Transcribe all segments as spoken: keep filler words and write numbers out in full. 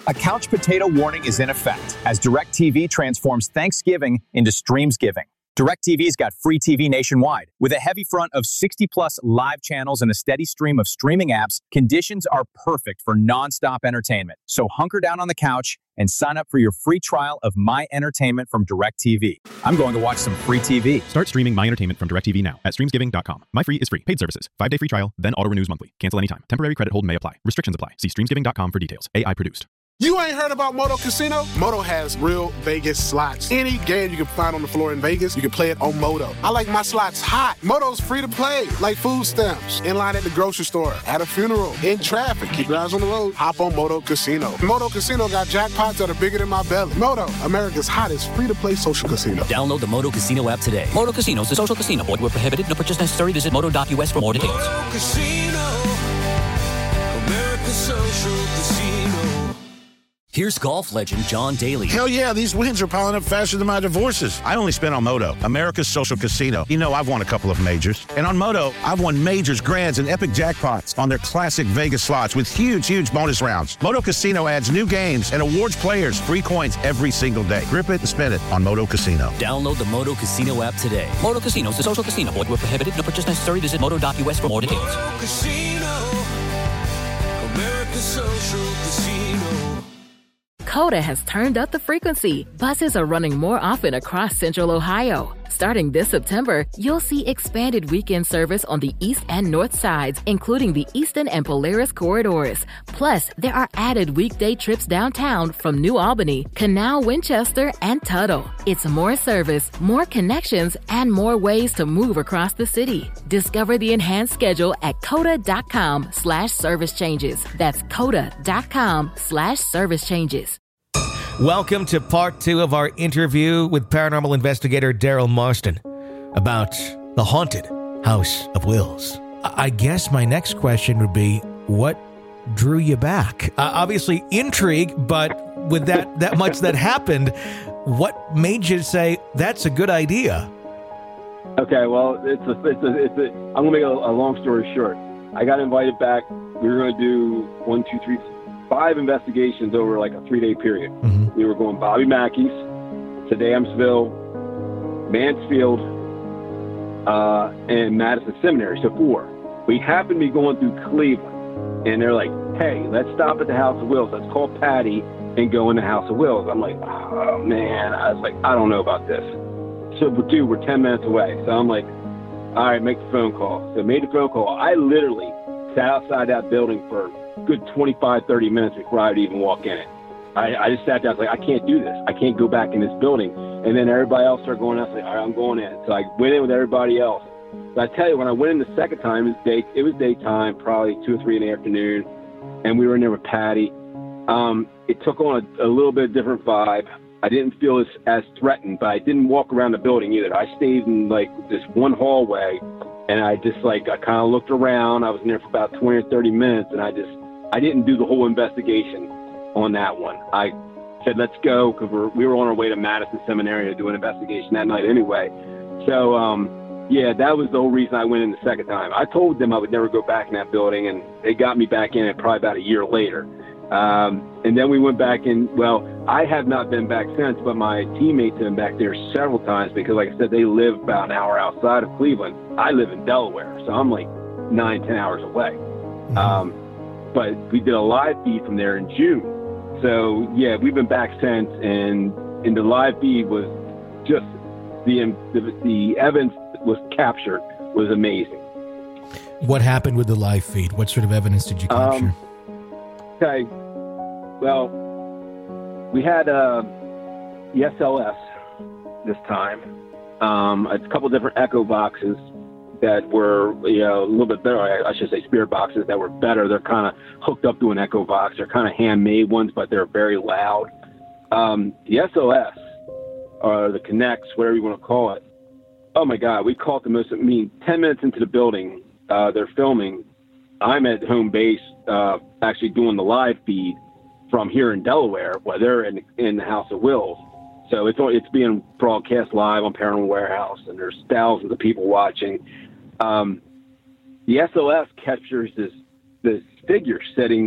A couch potato warning is in effect as DirecTV transforms Thanksgiving into Streamsgiving. DirecTV's got free T V nationwide. With a heavy front of sixty plus live channels and a steady stream of streaming apps, conditions are perfect for nonstop entertainment. So hunker down on the couch and sign up for your free trial of My Entertainment from DirecTV. I'm going to watch some free T V. Start streaming My Entertainment from DirecTV now at streamsgiving dot com. My Free is free. Paid services. Five-day free trial, then auto-renews monthly. Cancel anytime. Temporary credit hold may apply. Restrictions apply. See streamsgiving dot com for details. A I produced. You ain't heard about Moto Casino? Moto has real Vegas slots. Any game you can find on the floor in Vegas, you can play it on Moto. I like my slots hot. Moto's free to play, like food stamps. In line at the grocery store, at a funeral, in traffic. Keep your eyes on the road. Hop on Moto Casino. Moto Casino got jackpots that are bigger than my belly. Moto, America's hottest free-to-play social casino. Download the Moto Casino app today. Moto Casino is a social casino. Void where prohibited. No purchase necessary. Visit moto dot U S for more details. Moto Casino, America's social casino. Here's golf legend John Daly. Hell yeah, these wins are piling up faster than my divorces. I only spent on Moto, America's social casino. You know, I've won a couple of majors. And on Moto, I've won majors, grands, and epic jackpots on their classic Vegas slots with huge, huge bonus rounds. Moto Casino adds new games and awards players free coins every single day. Grip it and spin it on Moto Casino. Download the Moto Casino app today. Moto Casino is a social casino. Void where prohibited. No purchase necessary. Visit moto dot U S for more details. Moto Casino, America's social casino. Coda has turned up the frequency. Buses are running more often across Central Ohio. Starting this September, you'll see expanded weekend service on the east and north sides, including the Eastern and Polaris corridors. Plus, there are added weekday trips downtown from New Albany, Canal, Winchester, and Tuttle. It's more service, more connections, and more ways to move across the city. Discover the enhanced schedule at coda dot com slash service changes. That's coda dot com slash service changes. Welcome to part two of our interview with paranormal investigator Daryl Marston about the haunted House of Wills. I guess my next question would be, what drew you back? Uh, obviously intrigue, but with that, that much that happened, what made you say, that's a good idea? Okay, well, it's a, it's a, it's a, I'm going to make a, a long story short. I got invited back. We were going to do one, two, three, five investigations over like a three-day period. Mm-hmm. We were going Bobby Mackey's, to Damsville, Mansfield, uh, and Madison Seminary, so four. We happened to be going through Cleveland, and they're like, hey, let's stop at the House of Wills. Let's call Patty and go in the House of Wills. I'm like, oh, man. I was like, I don't know about this. So, dude, we're ten minutes away. So I'm like, all right, make the phone call. So I made the phone call. I literally sat outside that building for a good twenty-five, thirty minutes before I would even walk in it. I, I just sat there. I was like, I can't do this. I can't go back in this building. And then everybody else started going out. I was like, all right, I'm going in. So I went in with everybody else. But I tell you, when I went in the second time, it was, day, it was daytime, probably two or three in the afternoon. And we were in there with Patty. Um, it took on a, a little bit different vibe. I didn't feel as, as threatened, but I didn't walk around the building either. I stayed in like this one hallway, and I just like, I kind of looked around. I was in there for about twenty or thirty minutes, and I just, I didn't do the whole investigation on that one. I said, let's go, because we're, we were on our way to Madison Seminary to do an investigation that night anyway. So, um, yeah, that was the whole reason I went in the second time. I told them I would never go back in that building, and they got me back in it probably about a year later. Um, and then we went back in, well, I have not been back since, but my teammates have been back there several times because, like I said, they live about an hour outside of Cleveland. I live in Delaware, so I'm like nine, ten hours away. Mm-hmm. Um, but we did a live feed from there in June. So, yeah, we've been back since, and, and the live feed was just, the, the, the evidence that was captured was amazing. What happened with the live feed? What sort of evidence did you capture? Um, okay. Well, we had uh, the S L S this time. Um, a couple different echo boxes that were, you know, a little bit better. I, I should say spirit boxes that were better. They're kind of hooked up to an echo box. They're kind of handmade ones, but they're very loud. Um, the S L S, or the Connects, whatever you want to call it. Oh my God, we caught the most, I mean, ten minutes into the building, uh, they're filming. I'm at home base, uh, actually doing the live feed from here in Delaware, while they're in, in the House of Wills. So it's it's being broadcast live on Paranormal Warehouse, and there's thousands of people watching. Um, the S L S captures this this figure sitting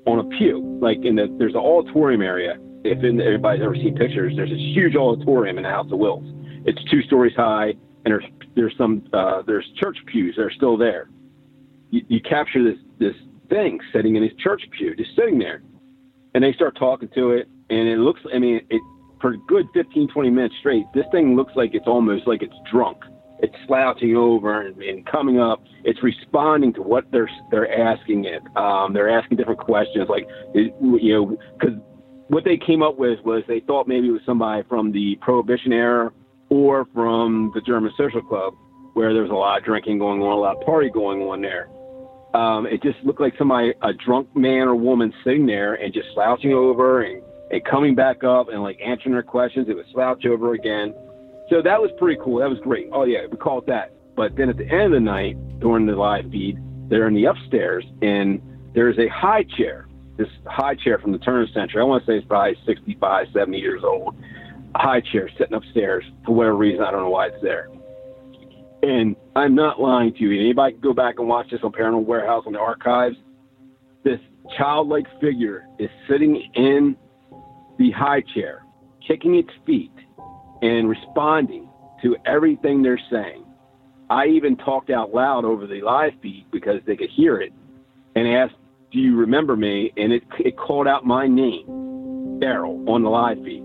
on a pew, like in the, there's an auditorium area. If in, everybody's ever seen pictures, there's this huge auditorium in the House of Wills. It's two stories high, and there's there's some uh, there's church pews that are still there. You, you capture this this thing sitting in his church pew, just sitting there, and they start talking to it, and it looks, I mean, it for a good fifteen, twenty minutes straight, this thing looks like it's almost like it's drunk. It's slouching over and, and coming up. It's responding to what they're they're asking it. Um, they're asking different questions, like, you know, because what they came up with was they thought maybe it was somebody from the Prohibition era or from the German Social Club, where there was a lot of drinking going on, a lot of party going on there. Um, it just looked like somebody, a drunk man or woman sitting there and just slouching over and, and coming back up and like answering their questions. It would slouch over again. So that was pretty cool. That was great. Oh yeah, we called that. But then at the end of the night, during the live feed, they're in the upstairs and there's a high chair. This high chair from the turn of the century. I want to say it's probably sixty-five, seventy years old. A high chair sitting upstairs for whatever reason. I don't know why it's there. And I'm not lying to you. Anybody can go back and watch this on Paranormal Warehouse on the archives. This childlike figure is sitting in the high chair, kicking its feet and responding to everything they're saying. I even talked out loud over the live feed because they could hear it and asked, "Do you remember me?" And it it called out my name, Daryl, on the live feed.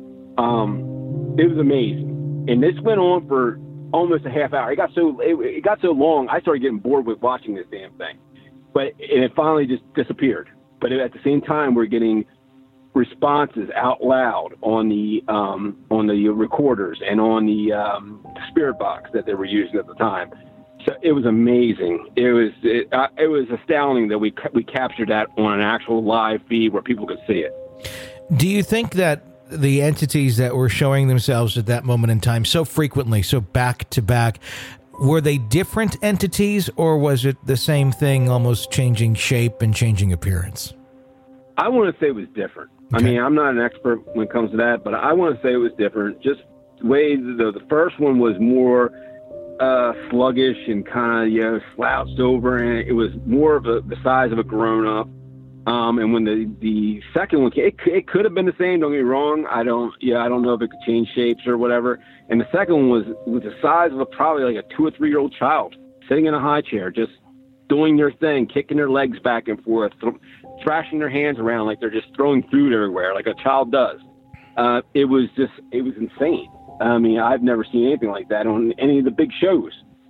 Um, it was amazing, and this went on for almost a half hour. It got so it, it got so long, I started getting bored with watching this damn thing. But and it finally just disappeared. But at the same time, we're getting responses out loud on the um, on the recorders and on the um, spirit box that they were using at the time. So it was amazing. It was it, uh, it was astounding that we we captured that on an actual live feed where people could see it. Do you think that the entities that were showing themselves at that moment in time so frequently, so back to back, were they different entities, or was it the same thing, almost changing shape and changing appearance? I want to say it was different. Okay. I mean, I'm not an expert when it comes to that, but I want to say it was different. Just the way the, the first one was more uh, sluggish and kind of, you know, slouched over, and it was more of a, the size of a grown-up. Um, and when the, the second one came, it, it could have been the same, don't get me wrong. I don't, yeah, I don't know if it could change shapes or whatever. And the second one was, was the size of a, probably like a two or three year old child sitting in a high chair, just doing their thing, kicking their legs back and forth, th- thrashing their hands around like they're just throwing food everywhere, like a child does. Uh, it was just, it was insane. I mean, I've never seen anything like that on any of the big shows.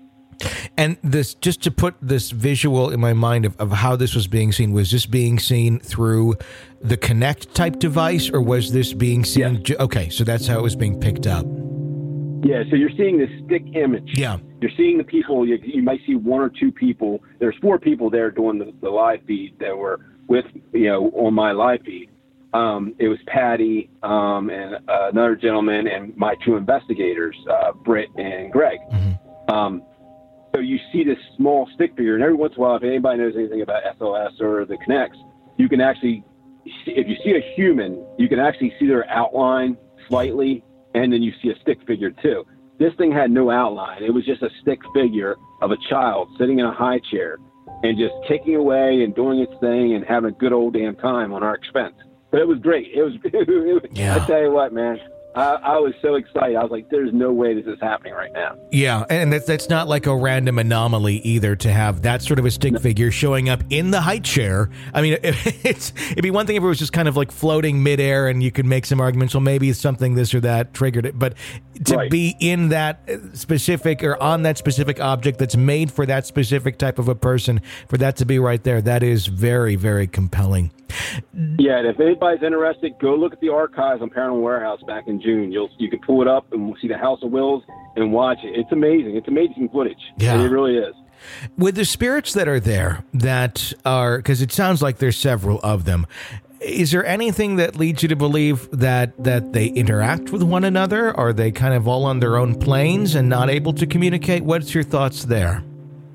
And this, just to put this visual in my mind of, of how this was being seen, was this being seen through the Kinect type device, or was this being seen? Yes. Ju- okay, so that's how it was being picked up. Yeah, so you're seeing this stick image. Yeah. You're seeing the people, you, you might see one or two people. There's four people there doing the, the live feed that were with, you know, on my live feed. Um, it was Patty um, and uh, another gentleman and my two investigators, uh, Britt and Greg. Mm-hmm. Um, so you see this small stick figure, and every once in a while, if anybody knows anything about S O S or the Kinects, you can actually, if you see a human, you can actually see their outline slightly, and then you see a stick figure too. This thing had no outline. It was just a stick figure of a child sitting in a high chair and just kicking away and doing its thing and having a good old damn time on our expense. But it was great. It was, it was yeah. I tell you what, man, I, I was so excited. I was like, there's no way this is happening right now. Yeah, and that's, that's not like a random anomaly either to have that sort of a stick no. figure showing up in the high chair. I mean, it, it's, it'd be one thing if it was just kind of like floating midair and you could make some arguments, well, maybe it's something this or that triggered it. But to right. be in that specific or on that specific object that's made for that specific type of a person, for that to be right there, that is very, very compelling. Yeah, and if anybody's interested, go look at the archives on Paranormal Warehouse back in June. You'll you can pull it up and we'll see the House of Wills and watch it. It's amazing. It's amazing footage. Yeah, it really is. With the spirits that are there, that are, because it sounds like there's several of them, is there anything that leads you to believe that that they interact with one another? Are they kind of all on their own planes and not able to communicate? What's your thoughts there?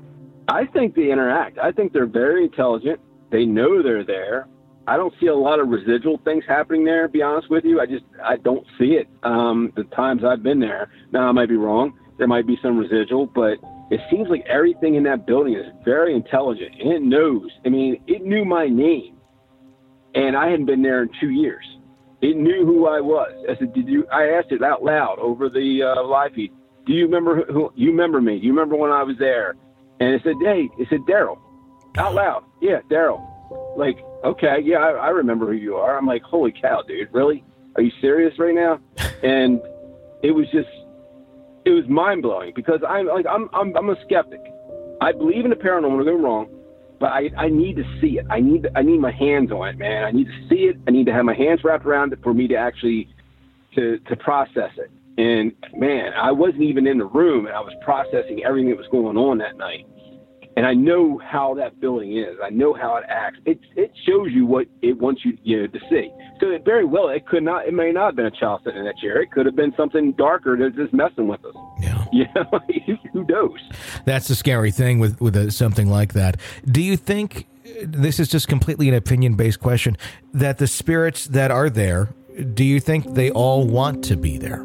I think they interact. I think they're very intelligent. They know they're there. I don't see a lot of residual things happening there, to be honest with you. I just, I don't see it. Um, the times I've been there. Now, I might be wrong. There might be some residual, but it seems like everything in that building is very intelligent, and it knows. I mean, it knew my name and I hadn't been there in two years. It knew who I was. I said, "Did you?" I asked it out loud over the uh, live feed. Do you remember who? You remember me? Do you remember when I was there? And it said, "Hey," it said, "Daryl," out loud. Yeah, Daryl. Like, okay, yeah, I, I remember who you are. I'm like, holy cow, dude, really? Are you serious right now? And it was just, it was mind blowing because I'm like, I'm, I'm, I'm a skeptic. I believe in the paranormal. Don't get me wrong. But I, I need to see it. I need I need my hands on it, man. I need to see it. I need to have my hands wrapped around it for me to actually to to process it. And, man, I wasn't even in the room, and I was processing everything that was going on that night. And I know how that building is. I know how it acts. It it shows you what it wants you, you know, to see. So it very well, it could not, it may not have been a child sitting in that chair. It could have been something darker that's just messing with us. Yeah. You know, who knows? That's the scary thing with, with a, something like that. Do you think, this is just completely an opinion-based question, that the spirits that are there, do you think they all want to be there?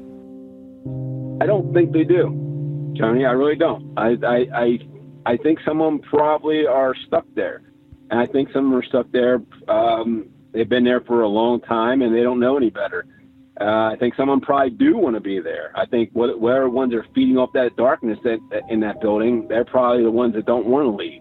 I don't think they do, Tony. I really don't. I, I, I, I think some of them probably are stuck there. And I think some of them are stuck there. Um, they've been there for a long time and they don't know any better. Uh, I think some of them probably do want to be there. I think what, whatever ones are feeding off that darkness that, in that building, they're probably the ones that don't want to leave.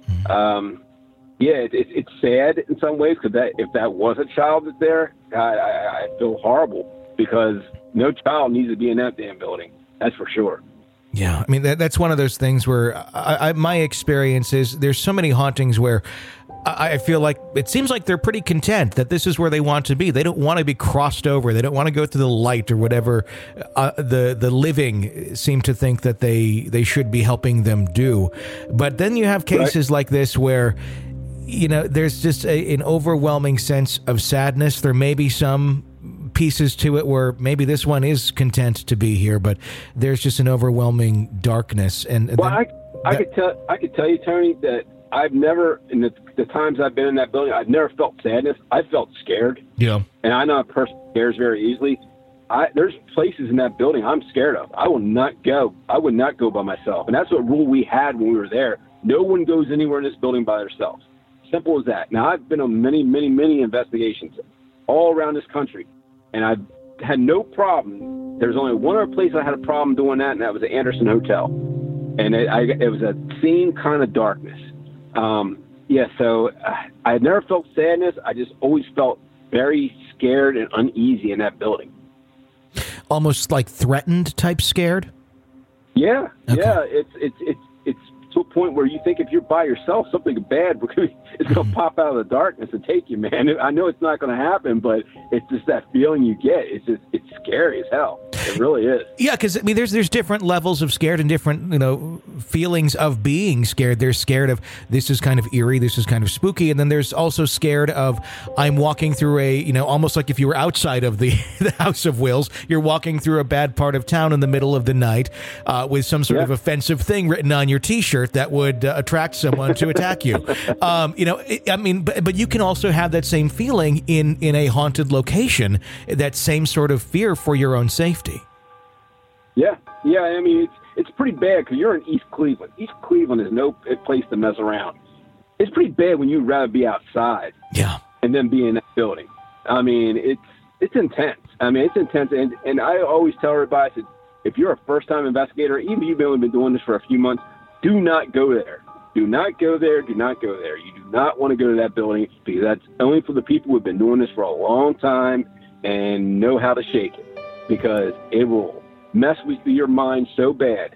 Um, yeah, it, it, it's sad in some ways because that, if that was a child that's there, I, I, I feel horrible because no child needs to be in that damn building. That's for sure. Yeah, I mean, that, that's one of those things where I, I, my experience is there's so many hauntings where I, I feel like it seems like they're pretty content that this is where they want to be. They don't want to be crossed over. They don't want to go through the light or whatever uh, the the living seem to think that they, they should be helping them do. But then you have cases right. like this where, you know, there's just a, an overwhelming sense of sadness. There may be some pieces to it where maybe this one is content to be here, but there's just an overwhelming darkness. And well, then, I, I that, could tell, I could tell you, Tony, that I've never, in the, the times I've been in that building, I've never felt sadness. I felt scared. Yeah. And I know a person scares very easily. I, there's places in that building I'm scared of. I will not go. I would not go by myself. And that's what rule we had when we were there. No one goes anywhere in this building by themselves. Simple as that. Now, I've been on many, many, many investigations all around this country. And I've had no problem. There's only one other place I had a problem doing that, and that was the Anderson Hotel. And it, I, it was a same kind of darkness. Um, yeah, so uh, I had never felt sadness. I just always felt very scared and uneasy in that building. Almost like threatened type scared? Yeah, okay. yeah. It's it's it's it's to a point where you think if you're by yourself, something bad is going to pop out of the darkness and take you, man. I know it's not going to happen, but it's just that feeling you get. It's just it's scary as hell. It really is. Yeah, because I mean, there's there's different levels of scared and different, you know, feelings of being scared. There's scared of this is kind of eerie, this is kind of spooky, and then there's also scared of I'm walking through a, you know, almost like if you were outside of the, the House of Wills, you're walking through a bad part of town in the middle of the night uh, with some sort yeah. of offensive thing written on your T-shirt that would uh, attract someone to attack you. Um, you know, it, I mean, but but you can also have that same feeling in in a haunted location, that same sort of fear for your own safety. Yeah, yeah. I mean, it's it's pretty bad because you're in East Cleveland. East Cleveland is no place to mess around. It's pretty bad when you'd rather be outside. Yeah. And then be in that building. I mean, it's it's intense. I mean, it's intense. And and I always tell everybody, I said, if you're a first time investigator, even if you've only been doing this for a few months, do not go there. Do not go there. Do not go there. You do not want to go to that building because that's only for the people who have been doing this for a long time and know how to shake it, because it will mess with your mind so bad.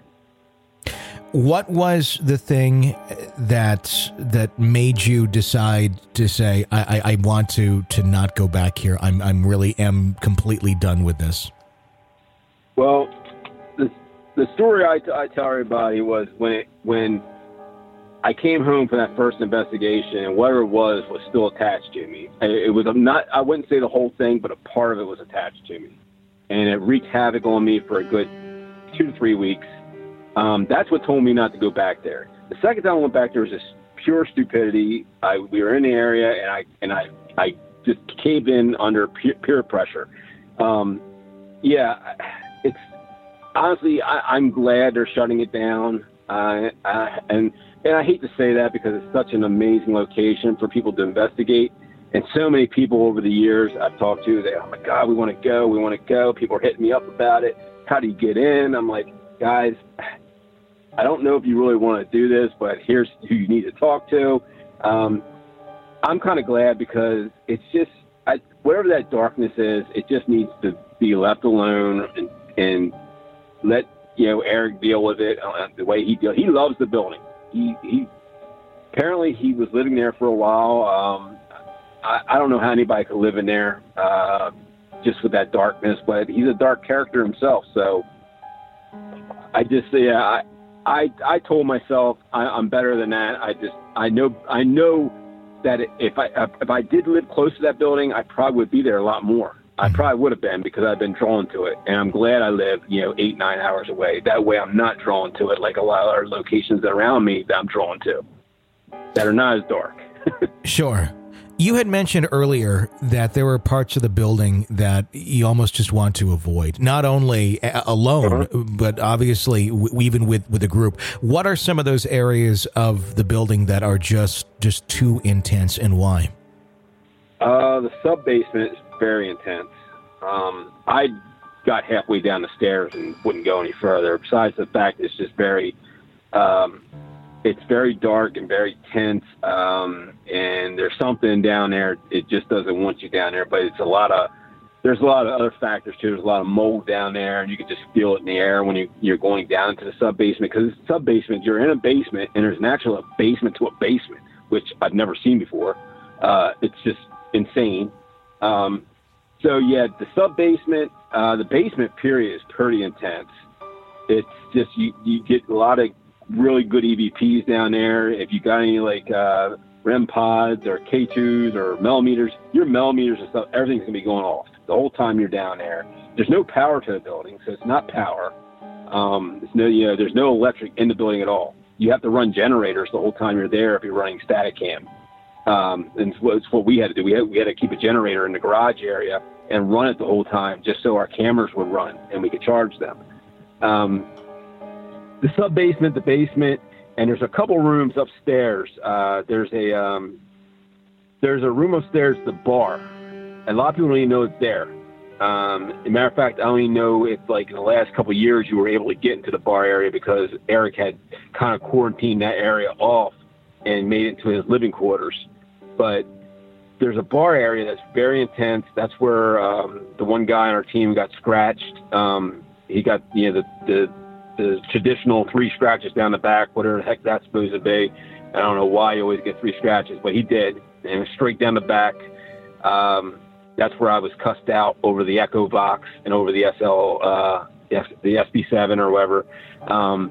What was the thing that that made you decide to say, I, I, I want to to not go back here? I'm I'm really am completely done with this. Well, the the story I, t- I tell everybody was when it, when I came home from that first investigation, and whatever it was was still attached to me. It was not, I wouldn't say the whole thing, but a part of it was attached to me. And it wreaked havoc on me for a good two to three weeks. Um, that's what told me not to go back there. The second time I went back there was just pure stupidity. I, we were in the area, and I and I, I just caved in under peer, peer pressure. Um, yeah, it's honestly, I, I'm glad they're shutting it down. Uh, uh, and and I hate to say that because it's such an amazing location for people to investigate. And so many people over the years I've talked to, they, oh my God, we want to go, we want to go. People are hitting me up about it. How do you get in? I'm like, guys, I don't know if you really want to do this, but here's who you need to talk to. Um, I'm kind of glad because it's just, I, whatever that darkness is, it just needs to be left alone and, and let, you know, Eric deal with it uh, the way he deals. He loves the building. He, he apparently he was living there for a while. Um, I, I don't know how anybody could live in there uh, just with that darkness, but he's a dark character himself. So I just, yeah, I, I, I told myself I, I'm better than that. I just, I know, I know that if I, if I did live close to that building, I probably would be there a lot more. I probably would have been because I've been drawn to it, and I'm glad I live, you know, eight, nine hours away. That way I'm not drawn to it like a lot of other locations around me that I'm drawn to that are not as dark. Sure. You had mentioned earlier that there were parts of the building that you almost just want to avoid, not only a- alone, uh-huh. but obviously w- even with, with a group. What are some of those areas of the building that are just, just too intense, and why? Uh, the sub-basement is very intense. Um, I got halfway down the stairs and wouldn't go any further. Besides the fact it's just very, um, it's very dark and very tense. Um, and there's something down there. It just doesn't want you down there, but it's a lot of, there's a lot of other factors too. There's a lot of mold down there, and you can just feel it in the air when you, you're going down into the sub-basement, because it's sub-basement, you're in a basement, and there's an actual basement to a basement, which I've never seen before. Uh, it's just insane. Um, so yeah, the sub basement, uh, the basement period is pretty intense. It's just, you, you get a lot of really good E V Ps down there. If you got any like, uh, R E M pods or K twos or millimeters, your millimeters and stuff, everything's gonna be going off the whole time you're down there. There's no power to the building, so it's not power. Um, it's no, you know, there's no electric in the building at all. You have to run generators the whole time you're there if you're running static cam. Um, and it's what, it's what we had to do. We had, we had to keep a generator in the garage area and run it the whole time just so our cameras would run and we could charge them. Um, the sub basement, the basement, and there's a couple rooms upstairs. Uh, there's a, um, there's a room upstairs, the bar. And a lot of people don't even know it's there. Um, as a matter of fact, I only know if like in the last couple of years you were able to get into the bar area because Eric had kind of quarantined that area off and made it to his living quarters. But there's a bar area that's very intense. That's where um, the one guy on our team got scratched. Um, he got, you know, the, the the traditional three scratches down the back, whatever the heck that's supposed to be. I don't know why you always get three scratches, but he did, and it was straight down the back. Um, that's where I was cussed out over the Echo Vox and over the S L, uh, the S B seven or whatever. Um,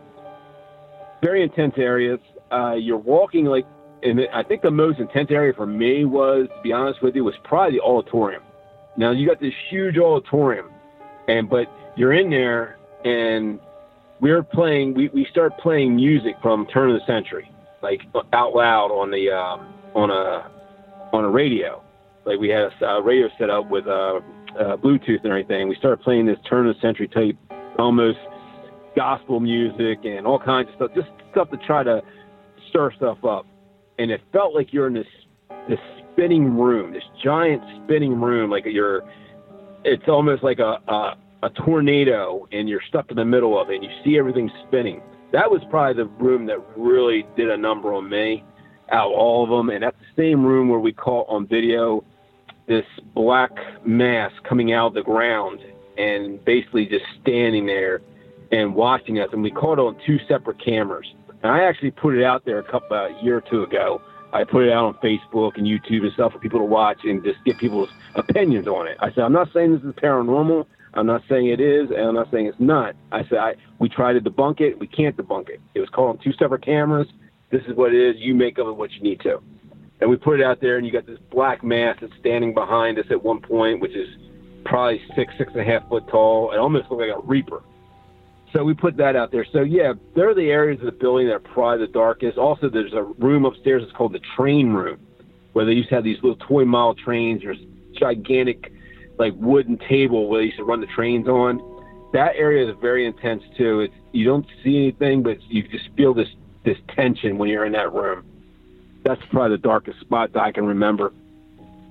very intense areas. Uh, you're walking like, and I think the most intense area for me was, to be honest with you, was probably the auditorium. Now you got this huge auditorium, and but you're in there, and we're playing. We, we start playing music from turn of the century, like out loud on the um, on a on a radio. Like we had a, a radio set up with uh, uh, Bluetooth and everything. We started playing this turn of the century type, almost gospel music and all kinds of stuff, just stuff to try to stir stuff up. And it felt like you're in this this spinning room, this giant spinning room, like you're, it's almost like a, a, a tornado, and you're stuck in the middle of it, and you see everything spinning. That was probably the room that really did a number on me out of all of them. And that's the same room where we caught on video this black mass coming out of the ground and basically just standing there and watching us. And we caught it on two separate cameras. And I actually put it out there a couple a year or two ago. I put it out on Facebook and YouTube and stuff for people to watch and just get people's opinions on it. I said, I'm not saying this is paranormal. I'm not saying it is, and I'm not saying it's not. I said, I, we tried to debunk it. We can't debunk it. It was caught on two separate cameras. This is what it is. You make of it what you need to. And we put it out there, and you got this black mass that's standing behind us at one point, which is probably six, six and a half foot tall. It almost looked like a reaper. So we put that out there. So, yeah, there are the areas of the building that are probably the darkest. Also, there's a room upstairs that's called the train room, where they used to have these little toy model trains. There's gigantic, like, wooden table where they used to run the trains on. That area is very intense, too. It's, you don't see anything, but you just feel this, this tension when you're in that room. That's probably the darkest spot that I can remember.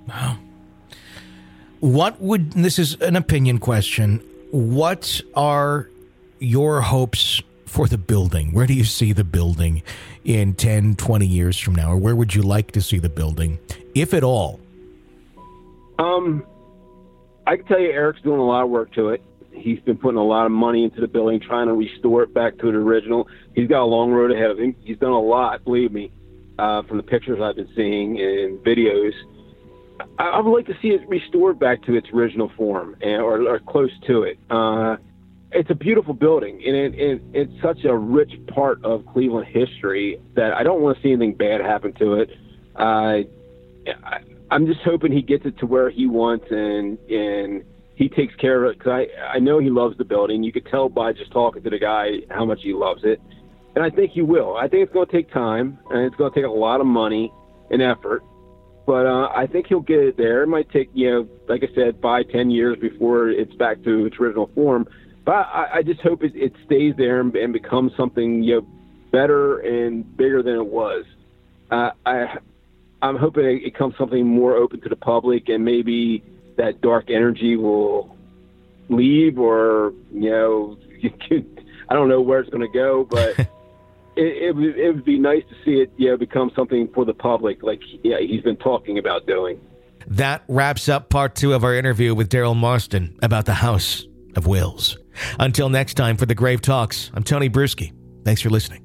Wow. What would, this is an opinion question, what are your hopes for the building? Where do you see the building in ten, twenty years from now? Or where would you like to see the building, if at all? Um, I can tell you Eric's doing a lot of work to it. He's been putting a lot of money into the building, trying to restore it back to the original. He's got a long road ahead of him. He's done a lot, believe me, uh, from the pictures I've been seeing and videos. I, I would like to see it restored back to its original form, and, or, or close to it. Uh, it's a beautiful building, and it, it, it's such a rich part of Cleveland history that I don't want to see anything bad happen to it. Uh, I, I'm just hoping he gets it to where he wants, and and he takes care of it, because I, I know he loves the building. You could tell by just talking to the guy how much he loves it. And I think he will. I think it's going to take time, and it's going to take a lot of money and effort. But uh, I think he'll get it there. It might take, you know, like I said, five, ten years before it's back to its original form. But I, I just hope it, it stays there and, and becomes something, you know, better and bigger than it was. Uh, I, I'm hoping it becomes something more open to the public, and maybe that dark energy will leave, or, you know, I don't know where it's going to go, but it, it, would, it would be nice to see it, you know, become something for the public, like yeah, he's been talking about doing. That wraps up part two of our interview with Daryl Marston about the House of Wills. Until next time, for the Grave Talks, I'm Tony Bruschi. Thanks for listening.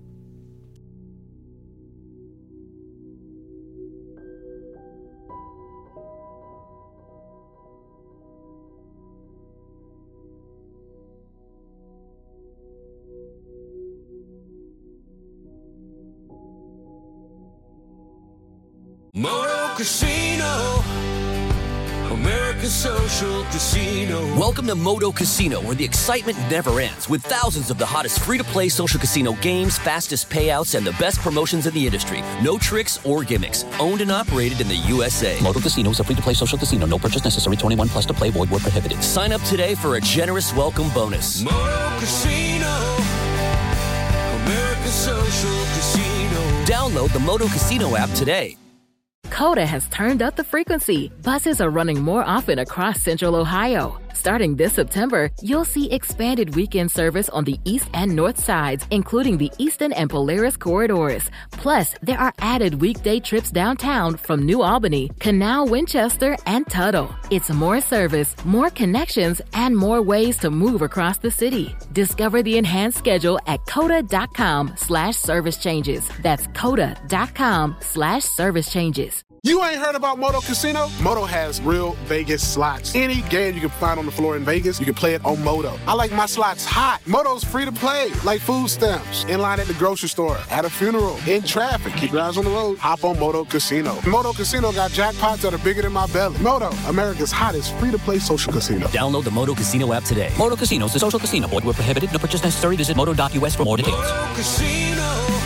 Moto Casino, America's social casino. Welcome to Moto Casino, where the excitement never ends, with thousands of the hottest free-to-play social casino games, fastest payouts, and the best promotions in the industry. No tricks or gimmicks. Owned and operated in the U S A. Moto Casino is a free-to-play social casino. No purchase necessary. twenty-one plus to play. Void where prohibited. Sign up today for a generous welcome bonus. Moto Casino, America's social casino. Download the Moto Casino app today. Coda has turned up the frequency. Buses are running more often across Central Ohio. Starting this September, you'll see expanded weekend service on the east and north sides, including the Eastern and Polaris corridors. Plus, there are added weekday trips downtown from New Albany, Canal, Winchester, and Tuttle. It's more service, more connections, and more ways to move across the city. Discover the enhanced schedule at coda.com slash service changes. That's coda.com slash service changes. You ain't heard about Moto Casino? Moto has real Vegas slots. Any game you can find on the floor in Vegas, you can play it on Moto. I like my slots hot. Moto's free to play, like food stamps. In line at the grocery store, at a funeral, in traffic. Keep your eyes on the road. Hop on Moto Casino. Moto Casino got jackpots that are bigger than my belly. Moto, America's hottest free-to-play social casino. Download the Moto Casino app today. Moto Casino is a social casino. Void where prohibited. No purchase necessary. Visit moto dot U S for more details. Moto Casino,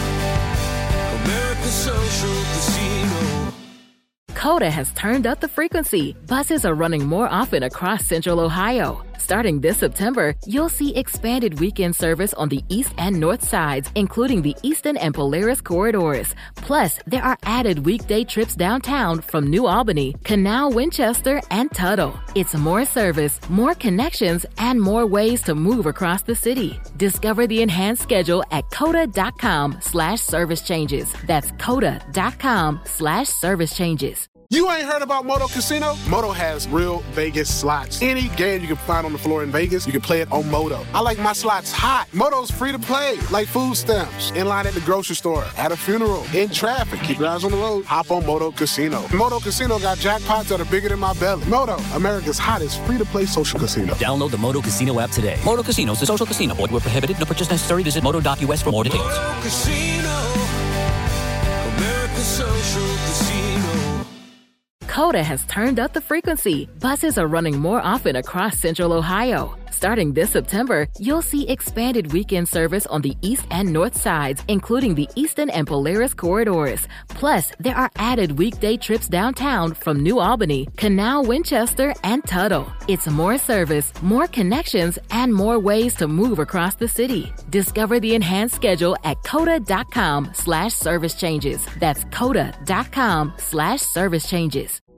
America's social casino. Coda has turned up the frequency. Buses are running more often across Central Ohio. Starting this September, you'll see expanded weekend service on the east and north sides, including the Eastern and Polaris corridors. Plus, there are added weekday trips downtown from New Albany, Canal, Winchester, and Tuttle. It's more service, more connections, and more ways to move across the city. Discover the enhanced schedule at coda.com slash service changes. That's coda.com slash service changes. You ain't heard about Moto Casino? Moto has real Vegas slots. Any game you can find on the floor in Vegas, you can play it on Moto. I like my slots hot. Moto's free to play, like food stamps. In line at the grocery store, at a funeral, in traffic. Keep your eyes on the road. Hop on Moto Casino. Moto Casino got jackpots that are bigger than my belly. Moto, America's hottest free-to-play social casino. Download the Moto Casino app today. Moto Casino is a social casino. Void where prohibited. No purchase necessary. Visit moto dot U S for more details. Moto Casino, America's social casino. Coda has turned up the frequency. Buses are running more often across Central Ohio. Starting this September, you'll see expanded weekend service on the east and north sides, including the Eastern and Polaris corridors. Plus, there are added weekday trips downtown from New Albany, Canal, Winchester, and Tuttle. It's more service, more connections, and more ways to move across the city. Discover the enhanced schedule at coda.com slash service changes. That's coda.com slash service changes.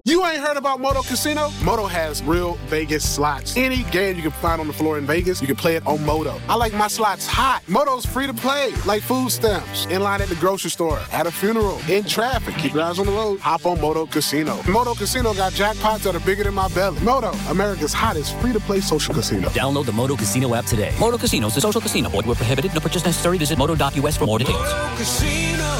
You ain't heard about Moto Casino? Moto has real Vegas slots. Any game you can find on the floor in Vegas, you can play it on Moto. I like my slots hot. Moto's free to play, like food stamps. In line at the grocery store, at a funeral, in traffic. Keep your eyes on the road. Hop on Moto Casino. Moto Casino got jackpots that are bigger than my belly. Moto, America's hottest free-to-play social casino. Download the Moto Casino app today. Moto Casino is a social casino. Void where prohibited. No purchase necessary. Visit moto dot U S for more details. Moto Casino,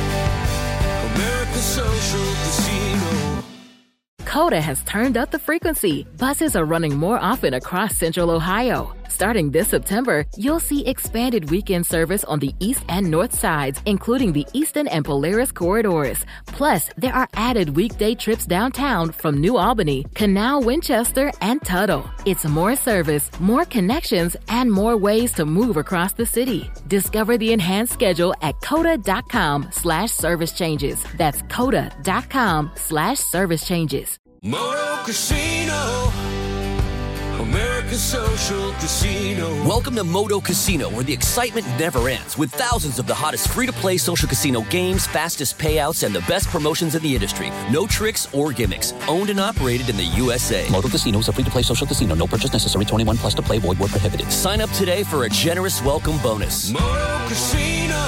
America's social casino. Coda has turned up the frequency. Buses are running more often across Central Ohio. Starting this September, you'll see expanded weekend service on the east and north sides, including the Eastern and Polaris corridors. Plus, there are added weekday trips downtown from New Albany, Canal, Winchester, and Tuttle. It's more service, more connections, and more ways to move across the city. Discover the enhanced schedule at coda.com slash service changes. That's coda.com slash service changes. Moto Casino, America's social casino. Welcome to Moto Casino, where the excitement never ends, with thousands of the hottest free-to-play social casino games, fastest payouts, and the best promotions in the industry. No tricks or gimmicks. Owned and operated in the U S A. Moto Casino is a free-to-play social casino. No purchase necessary. twenty-one plus to play. Void where prohibited. Sign up today for a generous welcome bonus. Moto Casino,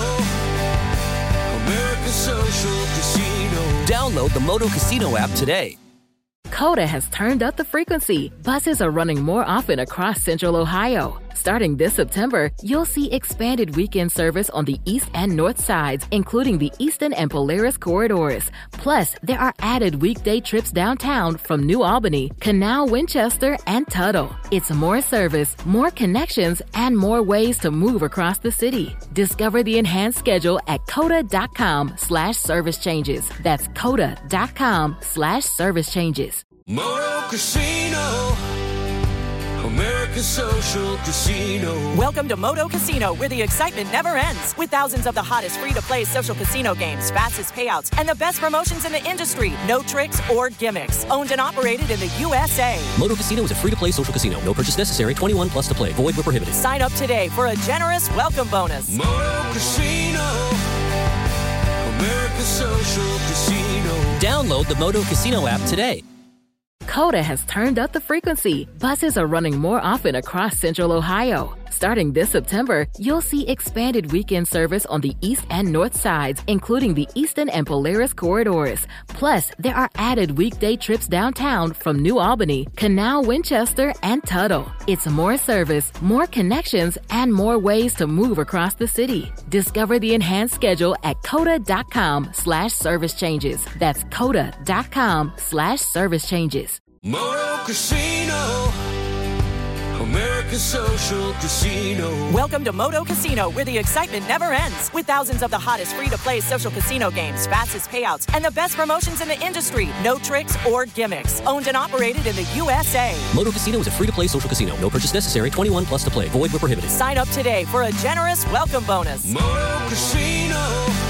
America's social casino. Download the Moto Casino app today. Coda has turned up the frequency. Buses are running more often across Central Ohio. Starting this September, you'll see expanded weekend service on the east and north sides, including the Eastern and Polaris corridors. Plus, there are added weekday trips downtown from New Albany, Canal, Winchester, and Tuttle. It's more service, more connections, and more ways to move across the city. Discover the enhanced schedule at coda.com slash service changes. That's coda.com slash service changes. Moto Casino, America's social casino. Welcome to Moto Casino, where the excitement never ends. With thousands of the hottest free-to-play social casino games, fastest payouts, and the best promotions in the industry. No tricks or gimmicks. Owned and operated in the U S A. Moto Casino is a free-to-play social casino. No purchase necessary. twenty-one plus to play. Void where prohibited. Sign up today for a generous welcome bonus. Moto Casino, America's social casino. Download the Moto Casino app today. Coda has turned up the frequency. Buses are running more often across Central Ohio. Starting this September, you'll see expanded weekend service on the east and north sides, including the Eastern and Polaris corridors. Plus, there are added weekday trips downtown from New Albany, Canal, Winchester, and Tuttle. It's more service, more connections, and more ways to move across the city. Discover the enhanced schedule at coda.com slash service changes. That's coda.com slash service changes. Moto Casino, America's social casino. Welcome to Moto Casino, where the excitement never ends. With thousands of the hottest free-to-play social casino games, fastest payouts, and the best promotions in the industry. No tricks or gimmicks. Owned and operated in the U S A. Moto Casino is a free-to-play social casino. No purchase necessary. twenty-one plus to play. Void where prohibited. Sign up today for a generous welcome bonus. Moto Casino,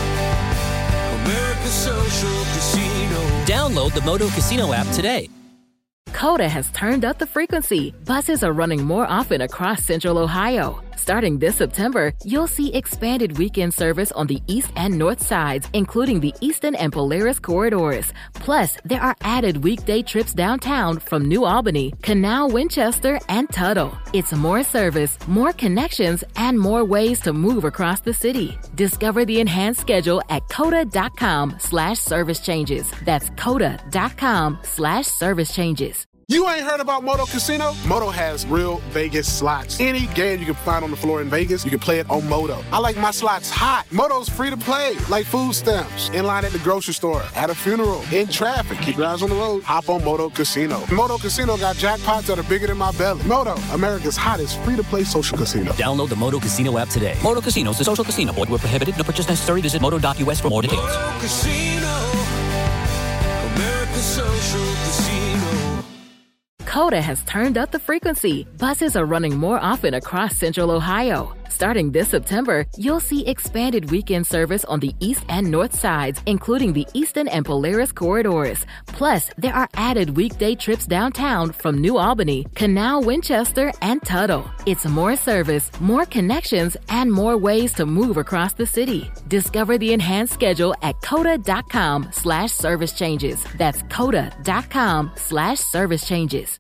America's social casino. Download the Moto Casino app today. Coda has turned up the frequency. Buses are running more often across Central Ohio. Starting this September, you'll see expanded weekend service on the east and north sides, including the Eastern and Polaris corridors. Plus, there are added weekday trips downtown from New Albany, Canal, Winchester, and Tuttle. It's more service, more connections, and more ways to move across the city. Discover the enhanced schedule at coda.com slash service changes. That's coda.com slash service changes. You ain't heard about Moto Casino? Moto has real Vegas slots. Any game you can find on the floor in Vegas, you can play it on Moto. I like my slots hot. Moto's free to play, like food stamps. In line at the grocery store, at a funeral, in traffic. Keep your eyes on the road. Hop on Moto Casino. Moto Casino got jackpots that are bigger than my belly. Moto, America's hottest free-to-play social casino. Download the Moto Casino app today. Moto Casino is a social casino. Void where prohibited. No purchase necessary. Visit moto dot U S for more details. Moto Casino, America's social casino. Coda has turned up the frequency. Buses are running more often across Central Ohio. Starting this September, you'll see expanded weekend service on the east and north sides, including the Eastern and Polaris corridors. Plus, there are added weekday trips downtown from New Albany, Canal, Winchester, and Tuttle. It's more service, more connections, and more ways to move across the city. Discover the enhanced schedule at coda.com slash service changes. That's coda.com slash service changes.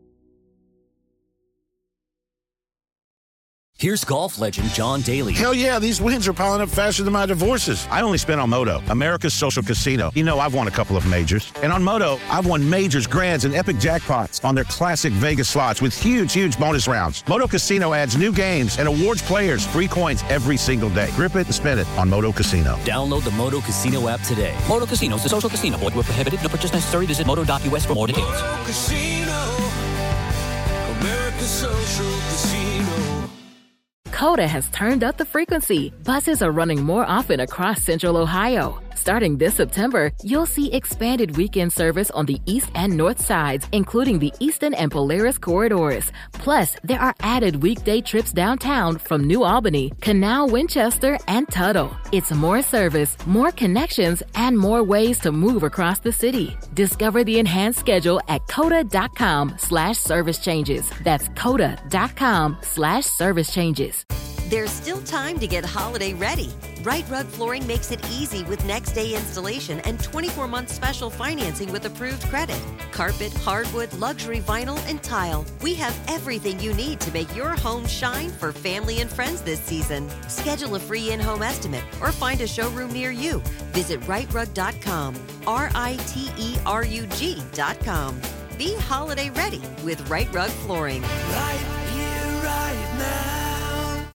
Here's golf legend John Daly. Hell yeah, these wins are piling up faster than my divorces. I only spent on Moto, America's social casino. You know, I've won a couple of majors. And on Moto, I've won majors, grands, and epic jackpots on their classic Vegas slots with huge, huge bonus rounds. Moto Casino adds new games and awards players free coins every single day. Grip it and spin it on Moto Casino. Download the Moto Casino app today. Moto Casino is a social casino. Void where prohibited. No purchase necessary. Visit moto dot u s for more details. Moto Casino, America's social casino. Coda has turned up the frequency. Buses are running more often across Central Ohio. Starting this September, you'll see expanded weekend service on the east and north sides, including the Eastern and Polaris corridors. Plus, there are added weekday trips downtown from New Albany, Canal, Winchester, and Tuttle. It's more service, more connections, and more ways to move across the city. Discover the enhanced schedule at coda.com slash service changes. That's coda.com slash service changes. There's still time to get holiday ready. Right Rug Flooring makes it easy with next day installation and twenty-four month special financing with approved credit. Carpet, hardwood, luxury vinyl, and tile. We have everything you need to make your home shine for family and friends this season. Schedule a free in-home estimate or find a showroom near you. Visit right rug dot com, R I T E R U G dot com. Be holiday ready with Right Rug Flooring. Right